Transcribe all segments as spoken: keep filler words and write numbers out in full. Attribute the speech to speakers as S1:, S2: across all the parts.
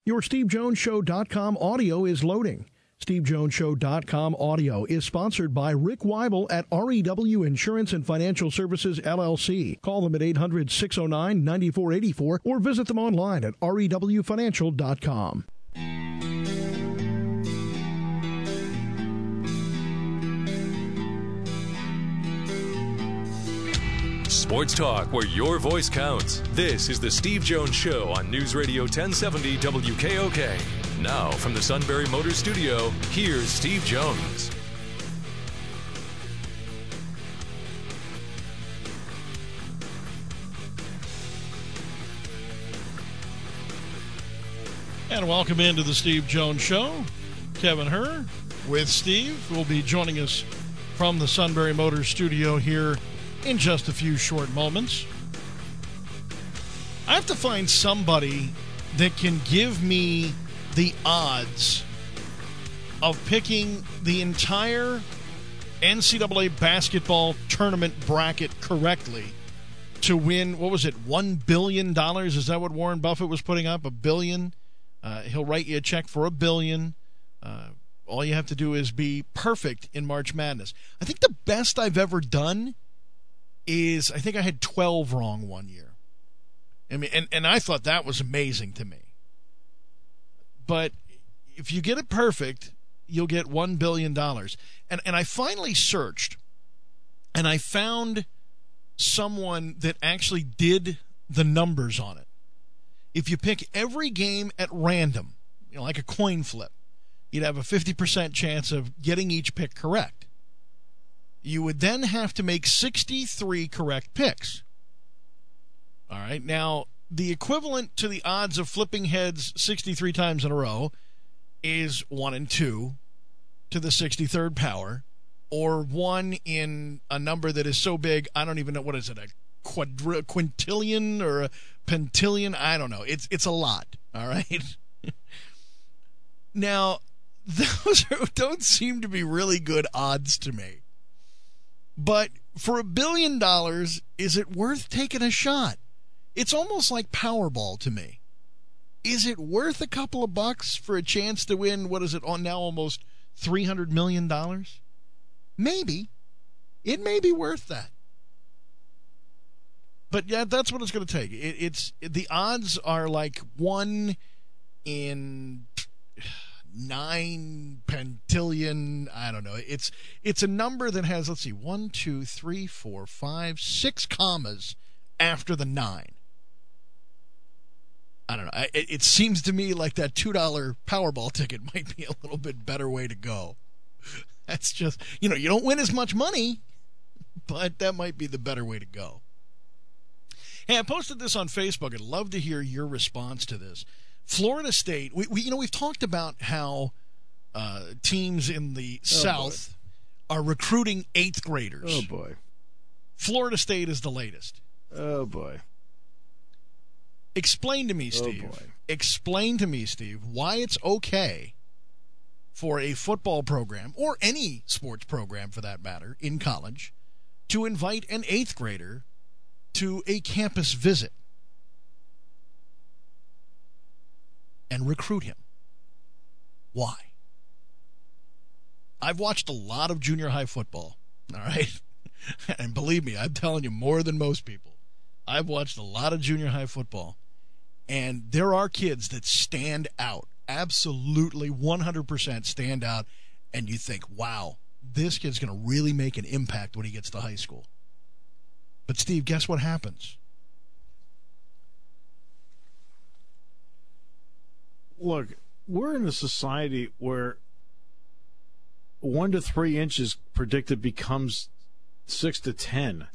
S1: Your Steve Jones Show dot com audio is loading. Steve Jones Show dot com audio is sponsored by Rick Weibel at R E W Insurance and Financial Services, L L C. Call them at eight hundred, six oh nine, nine four eight four or visit them online at R E W financial dot com.
S2: Sports talk where your voice counts. This is the Steve Jones Show on News Radio ten seventy W K O K. Now, from the Sunbury Motors Studio, here's Steve Jones.
S3: And welcome into the Steve Jones Show. Kevin Herr with Steve will be joining us from the Sunbury Motors Studio here in just a few short moments. I have to find somebody that can give me the odds of picking the entire N C double A basketball tournament bracket correctly to win, what was it, one billion dollars? Is that what Warren Buffett was putting up? A billion? Uh, he'll write you a check for a billion. Uh, all you have to do is be perfect in March Madness. I think the best I've ever done is, I think I had twelve wrong one year. I mean, and, and I thought that was amazing to me. But if you get it perfect, you'll get one billion dollars. And and I finally searched, and I found someone that actually did the numbers on it. If you pick every game at random, you know, like a coin flip, you'd have a fifty percent chance of getting each pick correct. You would then have to make sixty-three correct picks. All right, now, the equivalent to the odds of flipping heads sixty-three times in a row is one in two to the sixty-third power, or one in a number that is so big, I don't even know, what is it, a quadri- quintillion or a pentillion? I don't know. It's it's a lot, all right? Now, those are, don't seem to be really good odds to me. But for a billion dollars, is it worth taking a shot? It's almost like Powerball to me. Is it worth a couple of bucks for a chance to win, what is it, on now almost three hundred million dollars? Maybe. It may be worth that. But yeah, that's what it's going to take. It, it's the odds are like one in nine pentillion. I don't know. It's it's a number that has, let's see, one, two, three, four, five, six commas after the nine. I don't know. It, it seems to me like that two dollar Powerball ticket might be a little bit better way to go. That's just, you know, you don't win as much money, but that might be the better way to go. Hey, I posted this on Facebook. I'd love to hear your response to this. Florida State, we, we you know, we've talked about how uh, teams in the oh South boy. are recruiting eighth graders.
S4: Oh, boy. Florida
S3: State is the latest.
S4: Oh, boy.
S3: Explain to me, Steve.
S4: Oh, boy.
S3: Explain to me, Steve, why it's okay for a football program, or any sports program for that matter, in college, to invite an eighth grader to a campus visit and recruit him. Why? I've watched a lot of junior high football, all right? And believe me, I'm telling you more than most people. I've watched a lot of junior high football, and there are kids that stand out, absolutely one hundred percent stand out, and you think, wow, this kid's going to really make an impact when he gets to high school. But, Steve, guess what happens?
S4: Look, we're in a society where one to three inches predicted becomes six to ten.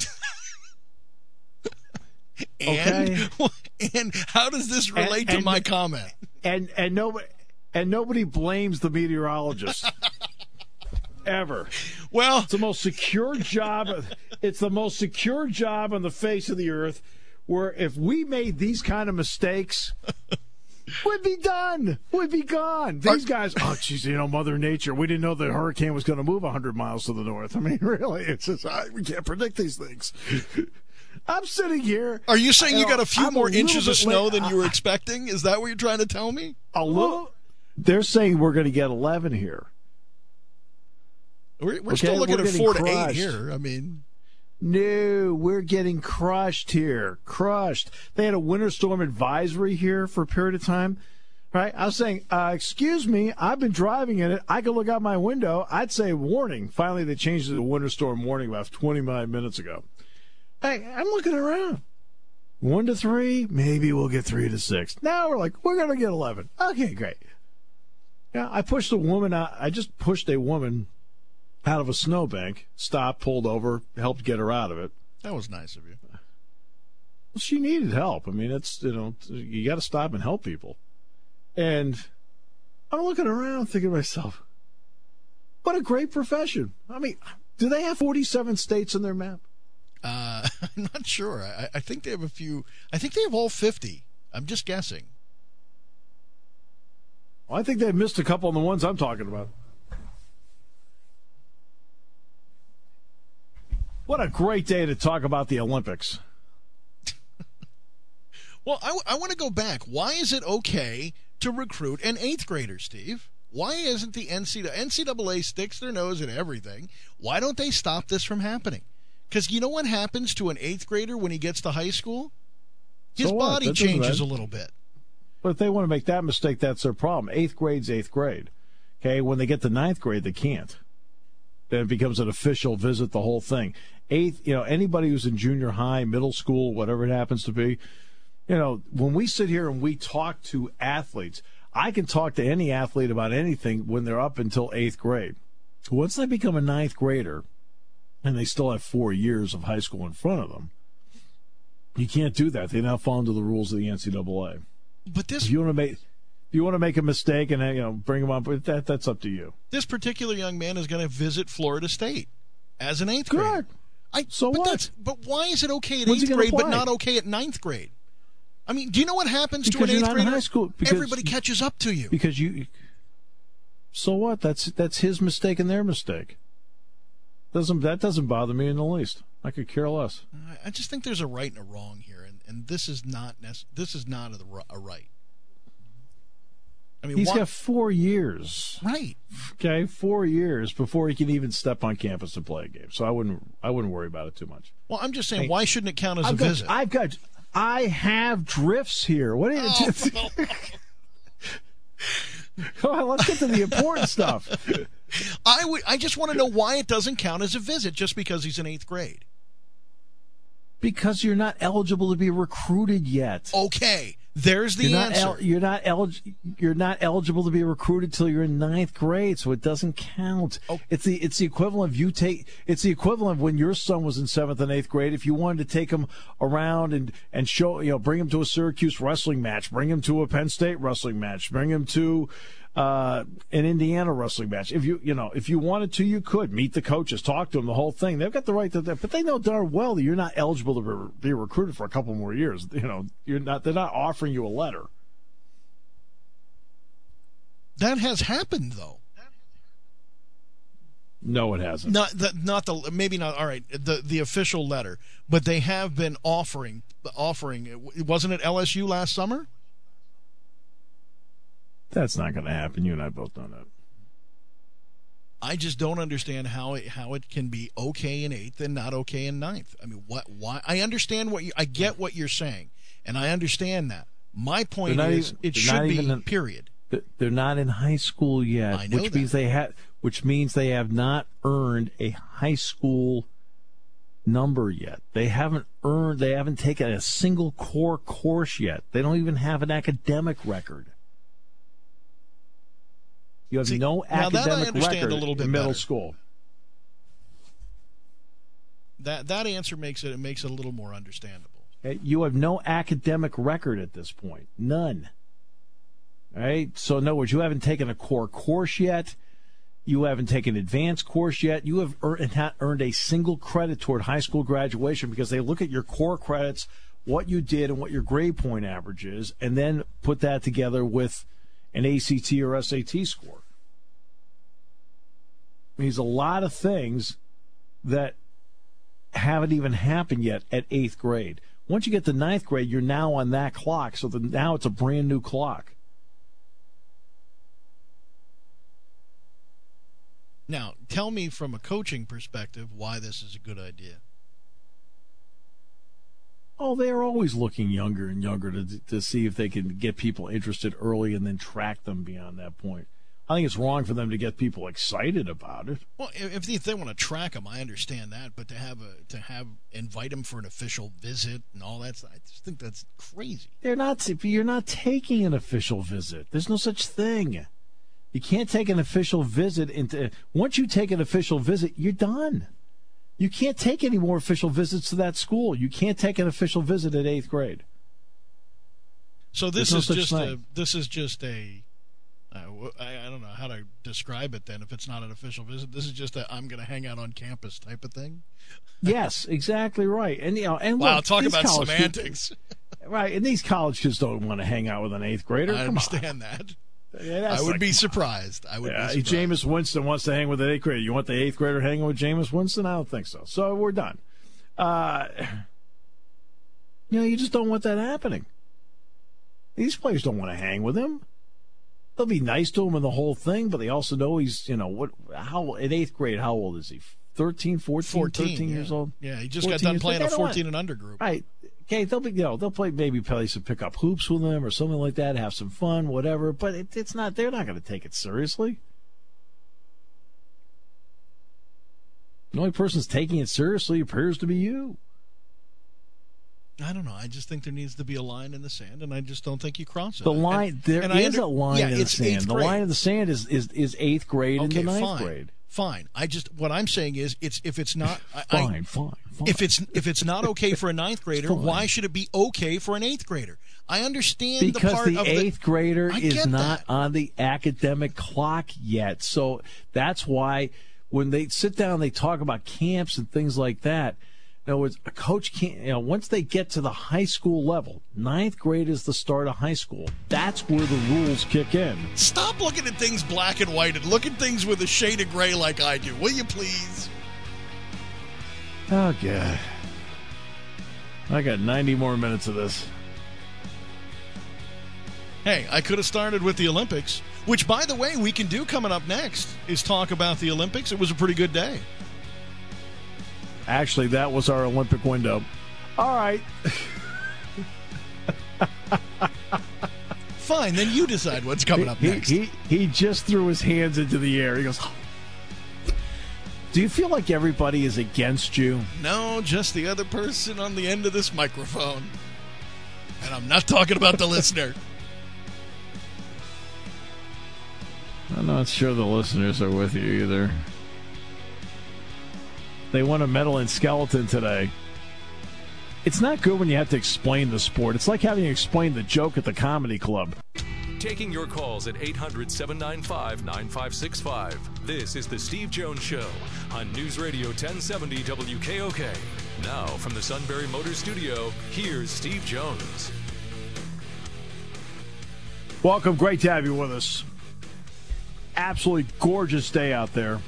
S3: And, okay? And how does this relate and, to and, my comment?
S4: And and nobody and nobody blames the meteorologist ever.
S3: Well,
S4: it's the most secure job. It's the most secure job on the face of the earth. Where if we made these kind of mistakes, we'd be done. We'd be gone. These guys, oh, geez, you know, Mother Nature. We didn't know the hurricane was going to move one hundred miles to the north. I mean, really, it's just, I, we can't predict these things. I'm sitting here.
S3: Are you saying you, you know, got a few
S4: I'm
S3: more
S4: a
S3: inches of snow
S4: late.
S3: than you were expecting? Is that what you're trying to tell me?
S4: A little. They're saying we're going to get eleven here.
S3: We're, we're
S4: okay,
S3: still looking
S4: we're
S3: at four
S4: crushed.
S3: to eight here. I mean,
S4: no, we're getting crushed here. Crushed. They had a winter storm advisory here for a period of time. Right? I was saying, uh, excuse me, I've been driving in it. I can look out my window. I'd say warning. Finally, they changed it to winter storm warning about twenty-five minutes ago. Hey, I'm looking around. One to three, maybe we'll get three to six. Now we're like, we're going to get eleven. Okay, great. Yeah, I pushed a woman out. I just pushed a woman out of a snowbank, stopped, pulled over, helped get her out of it.
S3: That was nice of you.
S4: Well, she needed help. I mean, it's, you know, you got to stop and help people. And I'm looking around thinking to myself, what a great profession. I mean, do they have forty-seven states in their map?
S3: Uh, I'm not sure. I, I think they have a few. I think they have all fifty. I'm just guessing.
S4: Well, I think they've missed a couple on the ones I'm talking about. What a great day to talk about the Olympics.
S3: Well, I, I want to go back. Why is it okay to recruit an eighth grader, Steve? Why isn't the N C double A? N C double A sticks their nose at everything. Why don't they stop this from happening? Because you know what happens to an eighth grader when he gets to high school? His
S4: so
S3: body changes a little bit.
S4: But if they want to make that mistake, that's their problem. Eighth grade's eighth grade. Okay, when they get to ninth grade, they can't. Then it becomes an official visit, the whole thing. Eighth, you know, anybody who's in junior high, middle school, whatever it happens to be, you know, when we sit here and we talk to athletes, I can talk to any athlete about anything when they're up until eighth grade. Once they become a ninth grader, and they still have four years of high school in front of them, you can't do that. They now fall under the rules of the N C double A.
S3: But this,
S4: if you want to make, if you want to make a mistake and you know bring them up, that that's up to you.
S3: This particular young man is going to visit Florida State as an eighth
S4: Good.
S3: grader. I,
S4: so
S3: but
S4: what?
S3: That's, but why is it okay at
S4: When's
S3: eighth grade
S4: play?
S3: but not okay at ninth grade? I mean, do you know what happens
S4: because
S3: to an eighth grader?
S4: In high school,
S3: Everybody catches up to you.
S4: Because you. So what? That's that's his mistake and their mistake. Doesn't that doesn't bother me in the least? I could care less.
S3: I just think there's a right and a wrong here, and, and this is not nec- this is not a, a right. I mean,
S4: he's
S3: why-
S4: got four years,
S3: right?
S4: Okay, four years before he can even step on campus and play a game. So I wouldn't I wouldn't worry about it too much.
S3: Well, I'm just saying,
S4: hey,
S3: why shouldn't it count as
S4: I've
S3: a
S4: got,
S3: visit?
S4: I've got I have drifts here. What are you?
S3: Oh,
S4: Come on, let's get to the important stuff.
S3: I would. I just want to know why it doesn't count as a visit just because he's in eighth grade.
S4: Because you're not eligible to be recruited yet.
S3: Okay, there's the
S4: you're
S3: answer.
S4: Not el- you're not elig- You're not eligible to be recruited till you're in ninth grade, so it doesn't count.
S3: Oh.
S4: It's the it's the equivalent of you take. It's the equivalent of when your son was in seventh and eighth grade. If you wanted to take him around and and show you know bring him to a Syracuse wrestling match, bring him to a Penn State wrestling match, bring him to uh, an Indiana wrestling match. If you you know if you wanted to, you could meet the coaches, talk to them, the whole thing. They've got the right to that, but they know darn well that you're not eligible to be, be recruited for a couple more years. You know, you're not. They're not offering you a letter.
S3: That has happened, though.
S4: No, it hasn't.
S3: Not the, not the maybe not. All right, the the official letter, but they have been offering offering. Wasn't it L S U last summer?
S4: That's not going to happen. You and I both know that.
S3: I just don't understand how it how it can be okay in eighth and not okay in ninth. I mean, what? Why? I understand what you. I get what you're saying, and I understand that. My point is,
S4: even,
S3: it should be
S4: in,
S3: period.
S4: They're not in high school yet,
S3: I know
S4: which
S3: that.
S4: means they have, which means they have not earned a high school number yet. They haven't earned. They haven't taken a single core course yet. They don't even have an academic record. You have
S3: See,
S4: no
S3: now that I
S4: academic
S3: understand
S4: record
S3: a little bit
S4: in middle
S3: better.
S4: school.
S3: That that answer makes it it makes it a little more understandable.
S4: You have no academic record at this point. None. All right? So, in other words, you haven't taken a core course yet. You haven't taken an advanced course yet. You have earned, not earned a single credit toward high school graduation because they look at your core credits, what you did, and what your grade point average is, and then put that together with an A C T or S A T score. I mean, there's a lot of things that haven't even happened yet at eighth grade. Once you get to ninth grade, you're now on that clock, so the, now it's a brand new clock.
S3: Now, tell me from a coaching perspective why this is a good idea.
S4: Oh, they're always looking younger and younger to to see if they can get people interested early and then track them beyond that point. I think it's wrong for them to get people excited about it.
S3: Well, if they, if they want to track them, I understand that, but to have a to have invite them for an official visit and all that, I just think that's crazy.
S4: They're not. You're not taking an official visit. There's no such thing. You can't take an official visit into. Once you take an official visit, you're done. You can't take any more official visits to that school. You can't take an official visit at eighth grade.
S3: So this is just a. This is just a. Uh, I, I don't know how to describe it then if it's not an official visit. This is just a I'm going to hang out on campus type of thing.
S4: Yes, exactly right. And you know, and
S3: wow,
S4: look,
S3: talk about semantics.
S4: Kids, right, and these college kids don't want to hang out with an eighth grader.
S3: I
S4: Come
S3: understand
S4: on.
S3: that.
S4: Yeah,
S3: I would
S4: like,
S3: be surprised. I would
S4: yeah,
S3: be surprised.
S4: Jameis Winston wants to hang with an eighth grader. You want the eighth grader hanging with Jameis Winston? I don't think so. So we're done. Uh, you know, you just don't want that happening. These players don't want to hang with him. They'll be nice to him and the whole thing, but they also know he's, you know, what? How in eighth grade, how old is he? thirteen, fourteen,
S3: fourteen,
S4: thirteen
S3: yeah.
S4: years old?
S3: Yeah, he just got done playing a fourteen and under group.
S4: Right. Okay, they'll be, you know, they'll play, maybe play some pick up hoops with them or something like that, have some fun, whatever, but it, it's not, they're not going to take it seriously. The only person that's taking it seriously appears to be you.
S3: I don't know. I just think there needs to be a line in the sand, and I just don't think you cross it.
S4: The line,
S3: and,
S4: there
S3: and
S4: is
S3: under,
S4: a line
S3: yeah,
S4: in the
S3: it's
S4: sand. The
S3: grade.
S4: line in the sand is, is, is eighth grade
S3: okay,
S4: into ninth
S3: fine,
S4: grade.
S3: Fine. I just what I'm saying is it's if it's not I,
S4: fine,
S3: I,
S4: fine, fine.
S3: If it's if it's not okay for a ninth grader,
S4: Fine.
S3: why should it be okay for an eighth grader? I understand
S4: because
S3: the part
S4: the
S3: of
S4: eighth
S3: the,
S4: grader
S3: I
S4: is not
S3: that.
S4: on the academic clock yet. So that's why when they sit down, they talk about camps and things like that. In other words, a coach can't, you know, once they get to the high school level, ninth grade is the start of high school. That's where the rules kick in.
S3: Stop looking at things black and white and look at things with a shade of gray like I do. Will you please?
S4: Oh, God. I got ninety more minutes of this.
S3: Hey, I could have started with the Olympics, which, by the way, we can do coming up next, is talk about the Olympics. It was a pretty good day.
S4: Actually, that was our Olympic window. All right.
S3: Fine, then you decide what's coming up
S4: he,
S3: next.
S4: He, he, he just threw his hands into the air. He goes, do you feel like everybody is against you?
S3: No, just the other person on the end of this microphone. And I'm not talking about the listener.
S4: I'm not sure the listeners are with you either. They won a medal in skeleton today. It's not good when you have to explain the sport. It's like having to explain the joke at the comedy club.
S2: Taking your calls at eight hundred, seven nine five, nine five six five. This is the Steve Jones Show on News Radio ten seventy W K O K. Now from the Sunbury Motors Studio, here's Steve Jones.
S4: Welcome. Great to have you with us. Absolutely gorgeous day out there.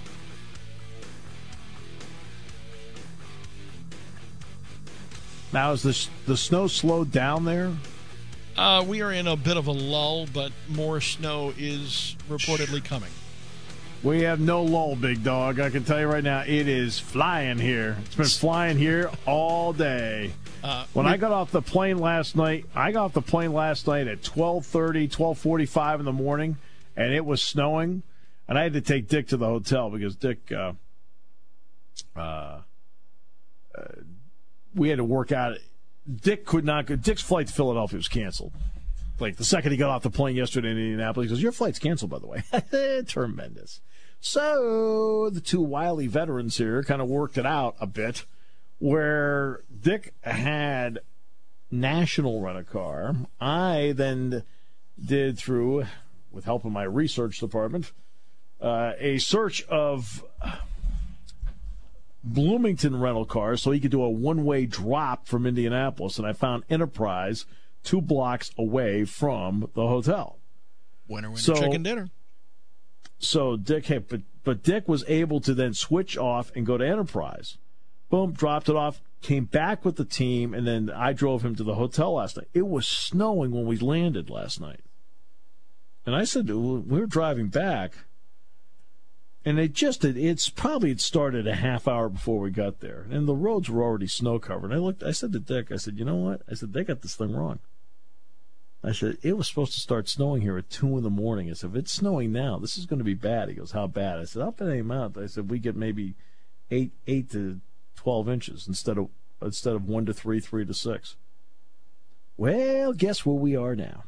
S4: Now, is the, the snow slowed down there?
S3: Uh, we are in a bit of a lull, but more snow is reportedly coming.
S4: We have no lull, big dog. I can tell you right now, it is flying here. It's been flying here all day. Uh, when we, I got off the plane last night, I got off the plane last night at twelve thirty, twelve forty-five in the morning, and it was snowing. And I had to take Dick to the hotel because Dick, uh, uh, uh, we had to work out. Dick could not go. Dick's flight to Philadelphia was canceled. Like the second he got off the plane yesterday in Indianapolis, he goes, "Your flight's canceled, by the way." Tremendous. So the two wily veterans here kind of worked it out a bit, where Dick had National Rent-A-Car. I then did through, with help of my research department, uh, a search of Bloomington rental cars so he could do a one-way drop from Indianapolis, and I found Enterprise two blocks away from the hotel.
S3: Winner, winner,
S4: so,
S3: chicken dinner.
S4: So Dick, had, but, but Dick was able to then switch off and go to Enterprise. Boom, dropped it off, came back with the team, and then I drove him to the hotel last night. It was snowing when we landed last night. And I said, we were driving back, and it just, it's probably it started a half hour before we got there. And the roads were already snow covered. And I looked, I said to Dick, I said, you know what? I said, they got this thing wrong. I said, it was supposed to start snowing here at two in the morning. I said, if it's snowing now, this is going to be bad. He goes, how bad? I said, up in a month. I said, we get maybe eight, eight to twelve inches instead of instead of one to three, three to six. Well, guess where we are now.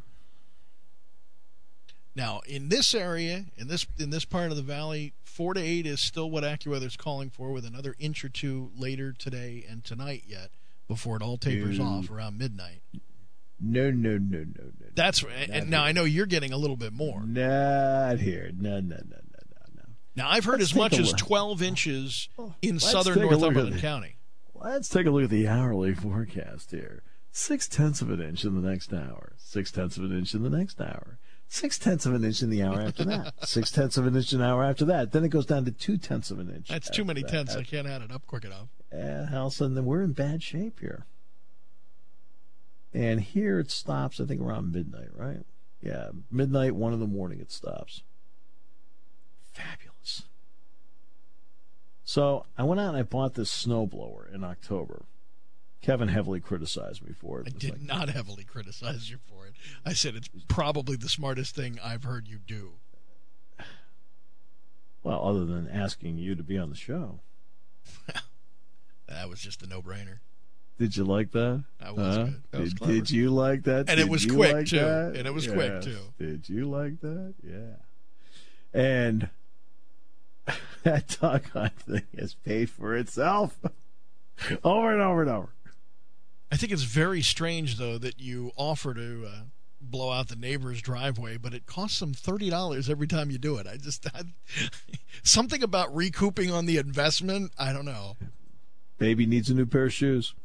S3: Now, in this area, in this in this part of the valley, four to eight is still what AccuWeather's calling for, with another inch or two later today and tonight yet, before it all tapers
S4: Dude.
S3: off around midnight.
S4: No, no, no, no, no.
S3: That's right. And now I know you're getting a little bit more.
S4: Not here. No, no, no, no, no, no.
S3: Now I've heard
S4: Let's
S3: as much
S4: take a
S3: as
S4: look.
S3: twelve inches in
S4: Let's
S3: southern
S4: take a look at
S3: Northumberland
S4: the-
S3: County.
S4: Let's take a look at the hourly forecast here. Six tenths of an inch in the next hour. Six tenths of an inch in the next hour. Six tenths of an inch in the hour after that. Six tenths of an inch an hour after that. Then it goes down to two tenths of an inch.
S3: That's too
S4: after
S3: many
S4: that.
S3: tenths. I can't add it up quick enough.
S4: Yeah, all of a sudden, we're in bad shape here. And here it stops, I think, around midnight, right? Yeah, midnight, one in the morning it stops. Fabulous. So I went out and I bought this snowblower in October. Kevin heavily criticized me for it.
S3: I
S4: It's
S3: did
S4: like,
S3: not heavily criticize you for it. I said it's probably the smartest thing I've heard you do.
S4: Well, other than asking you to be on the show.
S3: That was just a no-brainer.
S4: Did you like that?
S3: That was
S4: Huh?
S3: good. That was
S4: did,
S3: clever.
S4: did you like that?
S3: And it
S4: Did
S3: was
S4: you
S3: quick,
S4: like
S3: too.
S4: that?
S3: And it was quick,
S4: Yes.
S3: too.
S4: Did you like that? Yeah. And that doggone thing has paid for itself over and over and over.
S3: I think it's very strange, though, that you offer to uh, blow out the neighbor's driveway, but it costs them thirty dollars every time you do it. I just I, something about recouping on the investment, I don't know.
S4: Baby needs a new pair of shoes.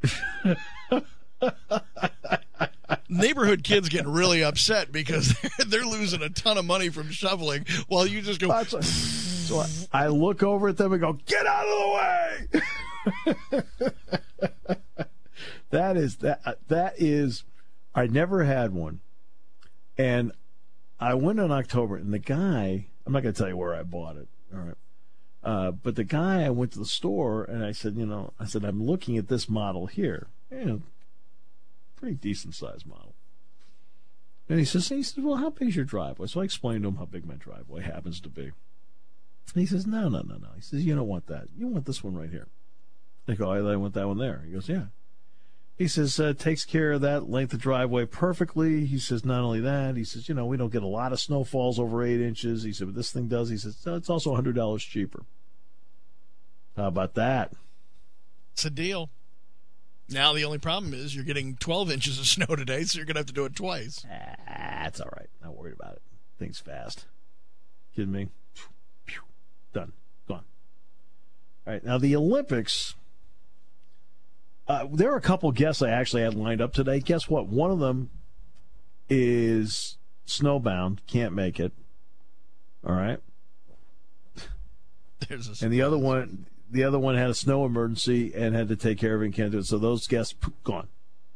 S3: Neighborhood kids get really upset because they're, they're losing a ton of money from shoveling while you just go.
S4: That's what- so I, I look over at them and go, "Get out of the way!" That is that. That is. I never had one, and I went in October, and the guy. I'm not going to tell you where I bought it. All right. Uh, but the guy, I went to the store and I said, you know, I said, I'm looking at this model here. You know, pretty decent sized model. And he says, he says, well, how big is your driveway? So I explained to him how big my driveway happens to be. And he says, no, no, no, no. He says, you don't want that. You want this one right here. I go, I want that one there. He goes, yeah. He says, uh, takes care of that length of driveway perfectly. He says, not only that, he says, you know, we don't get a lot of snowfalls over eight inches. He said, but this thing does. He says, oh, it's also one hundred dollars cheaper. How about that?
S3: It's a deal. Now the only problem is you're getting twelve inches of snow today, so you're going to have to do it twice.
S4: That's all right. Not worried about it. Thing's fast. Kidding me? Done. Gone. All right. Now the Olympics. Uh, there are a couple guests I actually had lined up today. Guess what? One of them is snowbound, can't make it. All right.
S3: There's a
S4: And the other one, the other one had a snow emergency and had to take care of it and can't do it. So those guests gone.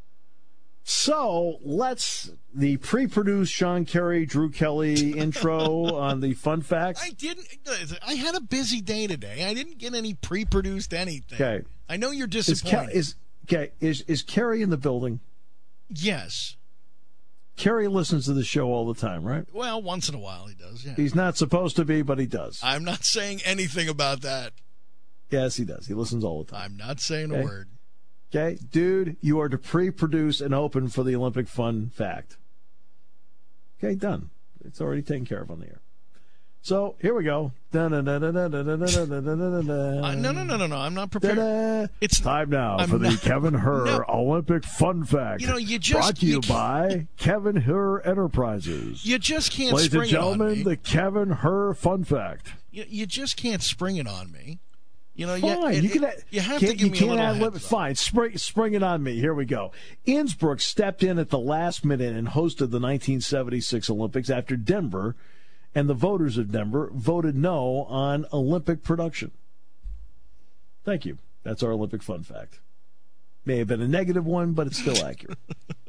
S4: So let's the pre-produced Sean Kerry, Drew Kelly intro on the fun facts.
S3: I didn't. I had a busy day today. I didn't get any pre-produced anything.
S4: Okay.
S3: I know you're
S4: Is,
S3: disappointed.
S4: Ke- is okay? Is is Kerry in the building?
S3: Yes.
S4: Kerry listens to the show all the time, right?
S3: Well, once in a while he does. Yeah.
S4: He's not supposed to be, but he does.
S3: I'm not saying anything about that.
S4: Yes, he does. He listens all the time.
S3: I'm not saying
S4: Okay.
S3: a word.
S4: Okay, dude, you are to pre-produce and open for the Olympic fun fact. Okay, done. It's already taken care of on the air. So here we go.
S3: Uh, no, no, no, no, no, no. I'm not prepared. It's
S4: time now
S3: I'm
S4: for the
S3: not-
S4: Kevin Hur
S3: No.
S4: Olympic Fun Fact.
S3: You know, you just-
S4: brought to you,
S3: you can't-
S4: by Kevin Hur Enterprises.
S3: You just can't
S4: Ladies
S3: spring
S4: and
S3: it on
S4: gentlemen,
S3: me.
S4: the Kevin Hur Fun Fact.
S3: You, you just can't spring it on me. You know,
S4: Fine,
S3: you,
S4: you
S3: it-
S4: can.
S3: it- you have
S4: can't,
S3: to give
S4: you
S3: me
S4: can't
S3: a little
S4: ad lib-
S3: heads up.
S4: Fine, spring, spring it on me. Here we go. Innsbruck stepped in at the last minute and hosted the nineteen seventy-six Olympics after Denver and the voters of Denver voted no on Olympic production. Thank you. That's our Olympic fun fact. May have been a negative one, but it's still accurate.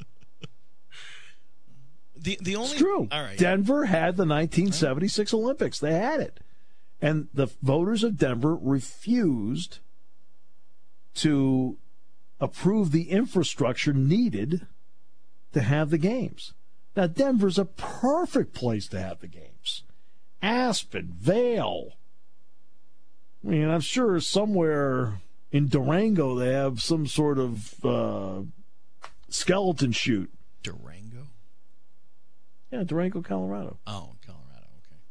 S3: the the only
S4: it's true.
S3: All right.
S4: Denver had the nineteen seventy-six right. Olympics. They had it. And the voters of Denver refused to approve the infrastructure needed to have the games. Now, Denver's a perfect place to have the games. Aspen, Vail. I mean, I'm sure somewhere in Durango they have some sort of uh, skeleton shoot.
S3: Durango?
S4: Yeah, Durango, Colorado.
S3: Oh, Colorado,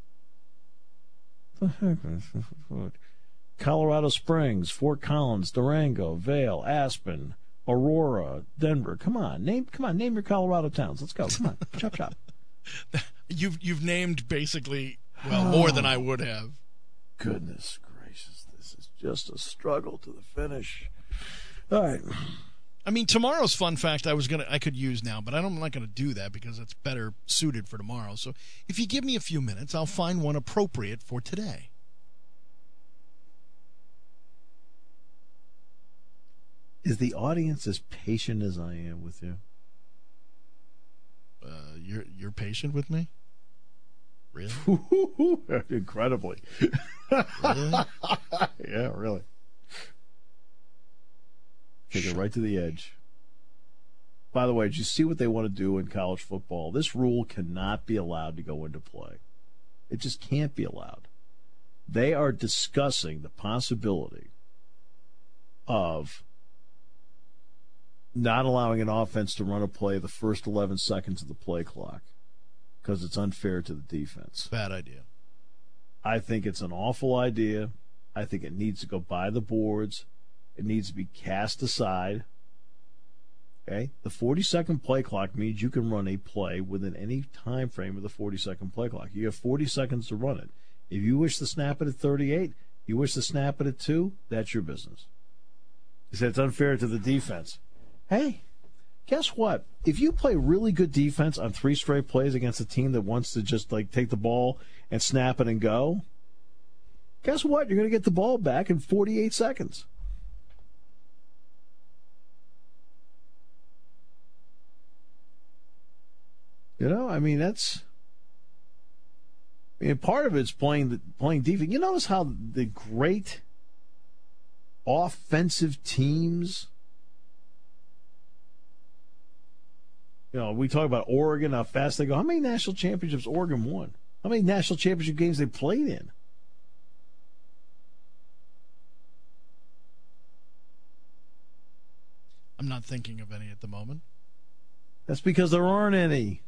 S4: okay. Colorado Springs, Fort Collins, Durango, Vail, Aspen, Aurora, Denver. Come on, name. Come on, name your Colorado towns. Let's go. Come on, chop chop.
S3: You've you've named basically well oh, more than I would have.
S4: Goodness gracious, this is just a struggle to the finish. All right.
S3: I mean, tomorrow's fun fact I was gonna I could use now, but I don't, I'm not gonna do that because it's better suited for tomorrow. So if you give me a few minutes, I'll find one appropriate for today.
S4: Is the audience as patient as I am with you?
S3: Uh, you're you're patient with me? Really?
S4: Incredibly.
S3: Really?
S4: Yeah, really. Take it right to the edge. By the way, did you see what they want to do in college football? This rule cannot be allowed to go into play. It just can't be allowed. They are discussing the possibility of not allowing an offense to run a play the first eleven seconds of the play clock because it's unfair to the defense.
S3: Bad idea.
S4: I think it's an awful idea. I think it needs to go by the boards. It needs to be cast aside. Okay? The forty-second play clock means you can run a play within any time frame of the forty-second play clock. You have forty seconds to run it. If you wish to snap it at thirty-eight, you wish to snap it at two, that's your business. You said it's unfair to the defense. Hey, guess what? If you play really good defense on three straight plays against a team that wants to just like take the ball and snap it and go, guess what? You're going to get the ball back in forty-eight seconds. You know, I mean, that's. I mean, part of it's playing the, playing defense. You notice how the great offensive teams. You know, we talk about Oregon, how fast they go. How many national championships Oregon won? How many national championship games they played in?
S3: I'm not thinking of any at the moment.
S4: That's because there aren't any.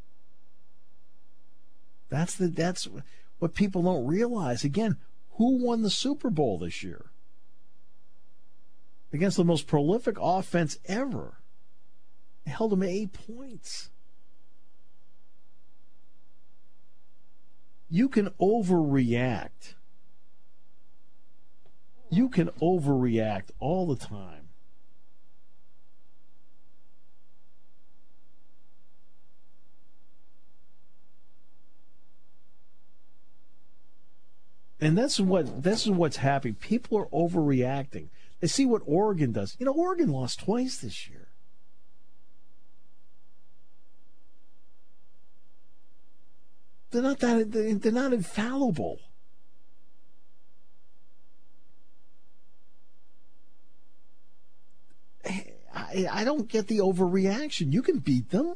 S4: That's the that's what people don't realize. Again, who won the Super Bowl this year? Against the most prolific offense ever. They held them at eight points. You can overreact. You can overreact all the time. And that's what this is what's happening. People are overreacting. They see what Oregon does. You know, Oregon lost twice this year. They're not that. They're not infallible. I, I don't get the overreaction. You can beat them.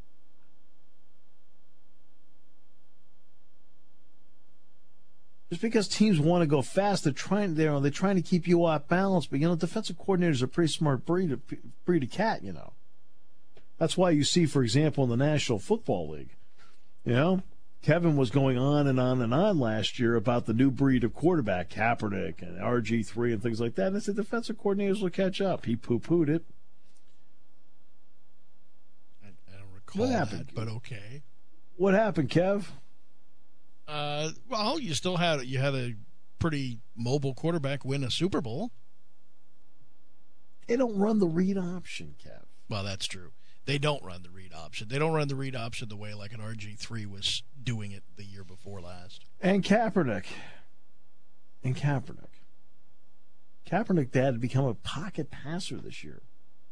S4: Just because teams want to go fast, they're trying. They're they're trying to keep you off balance. But you know, defensive coordinators are a pretty smart breed of breed of cat. You know, that's why you see, for example, in the National Football League, you know, Kevin was going on and on and on last year about the new breed of quarterback, Kaepernick and R G three and things like that. And I said defensive coordinators will catch up. He poo-pooed it.
S3: I, I don't recall
S4: what happened?
S3: That, but okay.
S4: What happened, Kev?
S3: Uh, well, you still had you had a pretty mobile quarterback win a Super Bowl.
S4: They don't run the read option, Kev.
S3: Well, that's true. They don't run the read option. They don't run the read option the way like an R G three was doing it the year before last.
S4: And Kaepernick. And Kaepernick. Kaepernick had to become a pocket passer this year.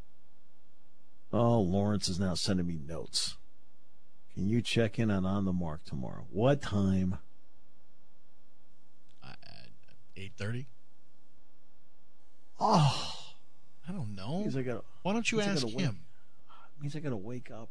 S4: Oh, Lawrence is now sending me notes. Can you check in on On the Mark tomorrow? What time?
S3: Uh, eight thirty.
S4: Oh.
S3: I don't know.
S4: Means I gotta,
S3: Why don't you ask him?
S4: Wake, means I got to wake up.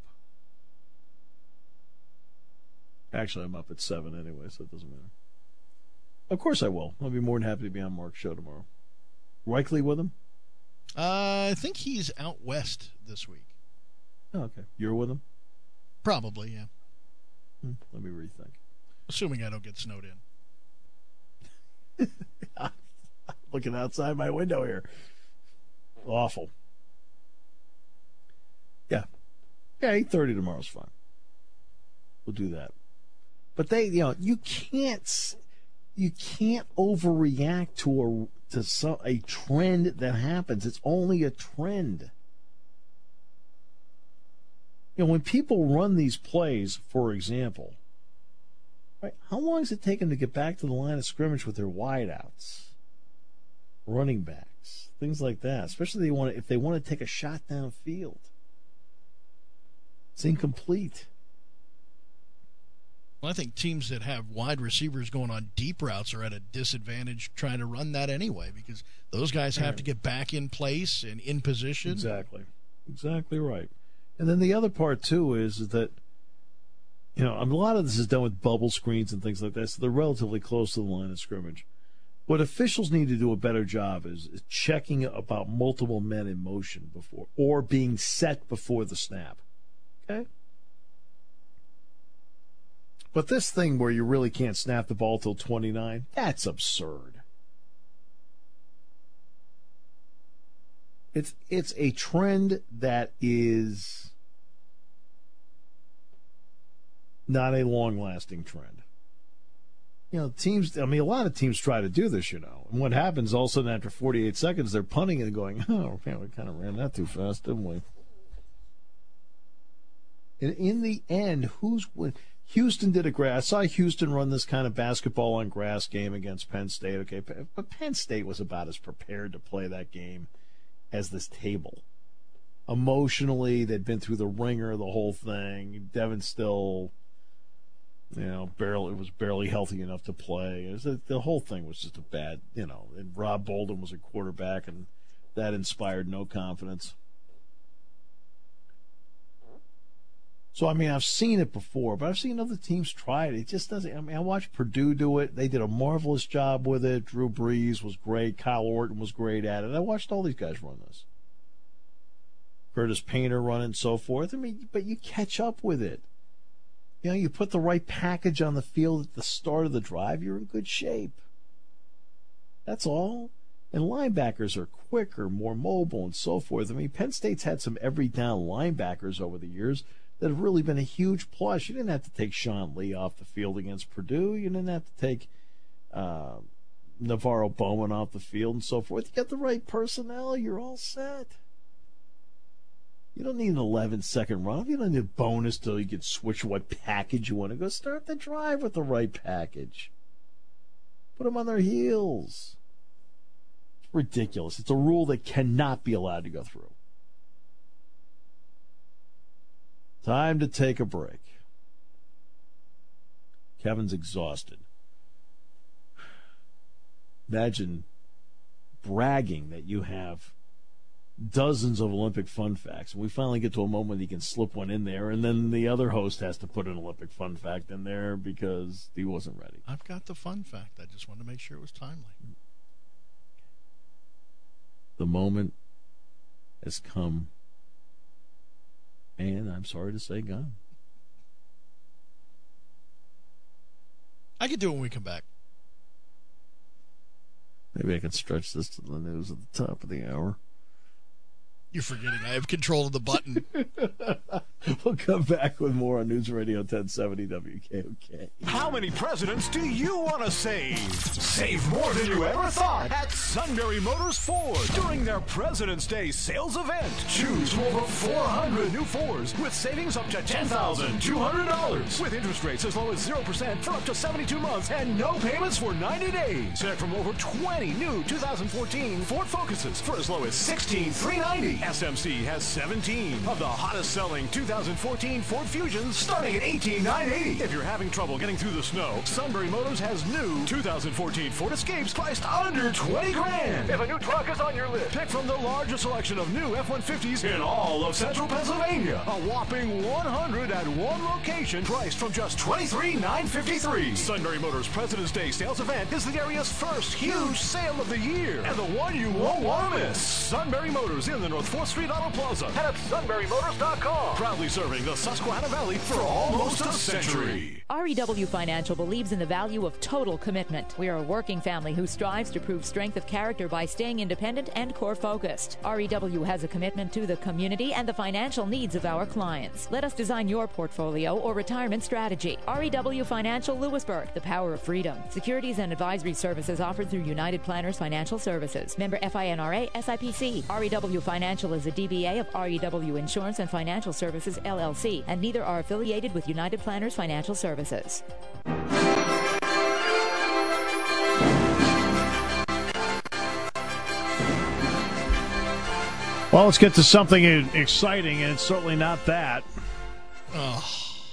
S4: Actually, I'm up at seven anyway, so it doesn't matter. Of course I will. I'll be more than happy to be on Mark's show tomorrow. Reichley with him?
S3: Uh, I think he's out west this week.
S4: Oh, okay. You're with him?
S3: Probably, yeah.
S4: Hmm, let me rethink.
S3: Assuming I don't get snowed in.
S4: Looking outside my window here. Awful. Yeah. Yeah, eight thirty tomorrow's fine. We'll do that. But they, you know, you can't, you can't overreact to a to some, a trend that happens. It's only a trend. You know, when people run these plays, for example, right, how long does it take them to get back to the line of scrimmage with their wideouts, running backs, things like that? Especially if they want to, if they want to take a shot downfield. It's incomplete.
S3: Well, I think teams that have wide receivers going on deep routes are at a disadvantage trying to run that anyway, because those guys have to get back in place and in position.
S4: Exactly. Exactly right. And then the other part, too, is that, you know, a lot of this is done with bubble screens and things like that, so they're relatively close to the line of scrimmage. What officials need to do a better job is, is checking about multiple men in motion before, or being set before the snap. Okay? But this thing where you really can't snap the ball till twenty-nine, that's absurd. It's it's a trend that is not a long-lasting trend. You know, teams, I mean, a lot of teams try to do this, you know. And what happens all of a sudden after forty-eight seconds, they're punting and going, oh, man, we kind of ran that too fast, didn't we? And in the end, who's Houston did a grass. I saw Houston run this kind of basketball on grass game against Penn State. Okay, but Penn State was about as prepared to play that game as this table. Emotionally, they'd been through the ringer, the whole thing. Devin still, you know, barely was barely healthy enough to play. It was a, the whole thing was just a bad, you know. And Rob Bolden was a quarterback, and that inspired no confidence. So, I mean, I've seen it before, but I've seen other teams try it. It just doesn't. I mean, I watched Purdue do it. They did a marvelous job with it. Drew Brees was great. Kyle Orton was great at it. I watched all these guys run this. Curtis Painter run it and so forth. I mean, but you catch up with it. You know, you put the right package on the field at the start of the drive, you're in good shape. That's all. And linebackers are quicker, more mobile, and so forth. I mean, Penn State's had some every down linebackers over the years that have really been a huge plus. You didn't have to take Sean Lee off the field against Purdue. You didn't have to take uh, Navarro Bowman off the field and so forth. You got the right personnel, you're all set. You don't need an eleven-second run. You don't need a bonus till you can switch what package you want to go. Start the drive with the right package. Put them on their heels. It's ridiculous. It's a rule that cannot be allowed to go through. Time to take a break. Kevin's exhausted. Imagine bragging that you have dozens of Olympic fun facts. And we finally get to a moment he can slip one in there, and then the other host has to put an Olympic fun fact in there because he wasn't ready.
S3: I've got the fun fact. I just wanted to make sure it was timely.
S4: The moment has come. And I'm sorry to say, gone.
S3: I could do it when we come back.
S4: Maybe I can stretch this to the news at the top of the hour.
S3: You're forgetting I have control of the button.
S4: We'll come back with more on News Radio ten seventy W K O K.
S5: How many presidents do you want to save? Save more than you ever thought at Sunbury Motors Ford during their President's Day sales event. Choose from over four hundred new Fords with savings up to ten thousand two hundred dollars with interest rates as low as zero percent for up to seventy-two months and no payments for ninety days. Check from over twenty new two thousand fourteen Ford Focuses for as low as sixteen thousand three hundred ninety dollars. S M C has seventeen of the hottest selling two thousand fourteen Ford Fusions starting at eighteen thousand nine hundred eighty dollars. If you're having trouble getting through the snow, Sunbury Motors has new two thousand fourteen Ford Escapes priced under twenty grand. If a new truck is on your list, pick from the largest selection of new F one fifties in all of central Pennsylvania. A whopping one hundred at one location priced from just twenty-three thousand nine hundred fifty-three dollars. Sunbury Motors President's Day sales event is the area's first huge sale of the year and the one you won't want to miss. Sunbury Motors in the North fourth Street Auto Plaza and at sunbury motors dot com. Proudly serving the Susquehanna Valley for almost a century.
S6: R E W Financial believes in the value of total commitment. We are a working family who strives to prove strength of character by staying independent and core focused. R E W has a commitment to the community and the financial needs of our clients. Let us design your portfolio or retirement strategy. R E W Financial Lewisburg, the power of freedom. Securities and advisory services offered through United Planners Financial Services. Member F I N R A, S I P C. R E W Financial is a D B A of R E W Insurance and Financial Services, L L C, and neither are affiliated with United Planners Financial Services.
S4: Well, let's get to something exciting, and it's certainly not that.
S3: Oh.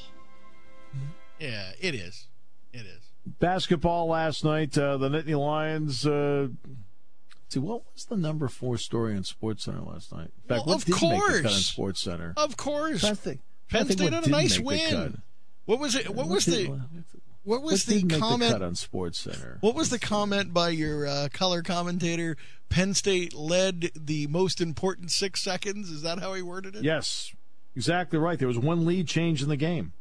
S3: Yeah, it is. It is.
S4: Basketball last night, uh, the Nittany Lions. Uh, see, what was the number four story on SportsCenter last night? In fact,
S3: well,
S4: what
S3: of
S4: did
S3: course.
S4: make the cut on SportsCenter?
S3: Of course.
S4: I think,
S3: Penn
S4: I think
S3: State had a nice
S4: make
S3: win. What was it? What,
S4: what
S3: was
S4: did,
S3: the? What was
S4: what
S3: the
S4: did
S3: comment?
S4: Make the cut on SportsCenter?
S3: What was the comment by your uh, color commentator? Penn State led the most important six seconds. Is that how he worded it?
S4: Yes, exactly right. There was one lead change in the game.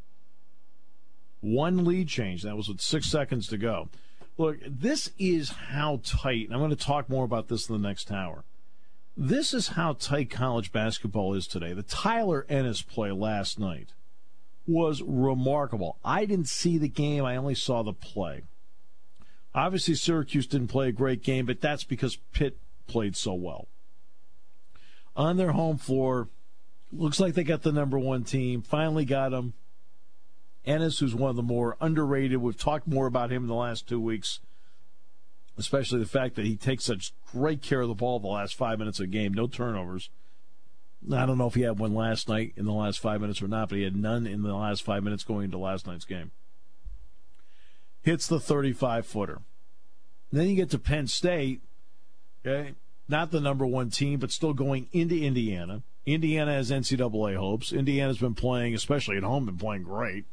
S4: One lead change. That was with six seconds to go. Look, this is how tight, and I'm going to talk more about this in the next hour. This is how tight college basketball is today. The Tyler Ennis play last night was remarkable. I didn't see the game. I only saw the play. Obviously, Syracuse didn't play a great game, but that's because Pitt played so well. On their home floor, looks like they got the number one team. Finally got them. Ennis, who's one of the more underrated. We've talked more about him in the last two weeks, especially the fact that he takes such great care of the ball the last five minutes of the game. No turnovers. I don't know if he had one last night in the last five minutes or not, but he had none in the last five minutes going into last night's game. Hits the thirty-five footer. Then you get to Penn State, okay, not the number one team, but still going into Indiana. Indiana has N C double A hopes. Indiana's been playing, especially at home, been playing great.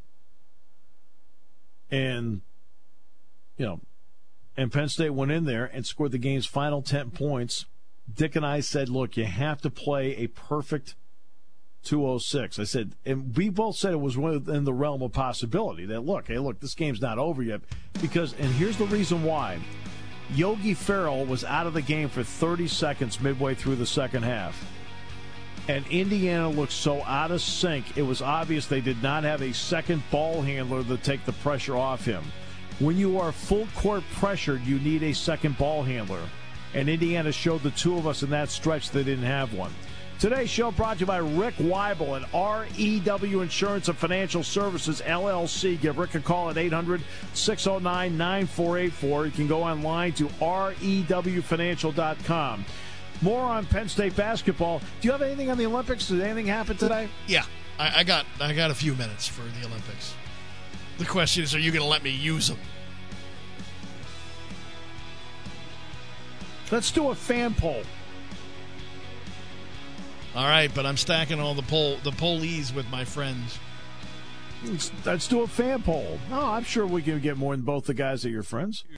S4: And, you know, and Penn State went in there and scored the game's final ten points. Dick and I said, look, you have to play a perfect two oh six. I said, and we both said it was within the realm of possibility that, look, hey, look, this game's not over yet. Because, and here's the reason why. Yogi Ferrell was out of the game for thirty seconds midway through the second half. And Indiana looked so out of sync, it was obvious they did not have a second ball handler to take the pressure off him. When you are full court pressured, you need a second ball handler. And Indiana showed the two of us in that stretch they didn't have one. Today's show brought to you by Rick Weibel and R E W Insurance and Financial Services, L L C. Give Rick a call at eight hundred, six oh nine, nine four eight four. You can go online to R E W financial dot com. More on Penn State basketball. Do you have anything on the Olympics? Did anything happen today?
S3: Yeah, I, I got I got a few minutes for the Olympics. The question is, are you going to let me use them?
S4: Let's do a fan poll.
S3: All right, but I'm stacking all the poll the pollees with my friends.
S4: Let's, let's do a fan poll. Oh, I'm sure we can get more than both the guys that are your friends.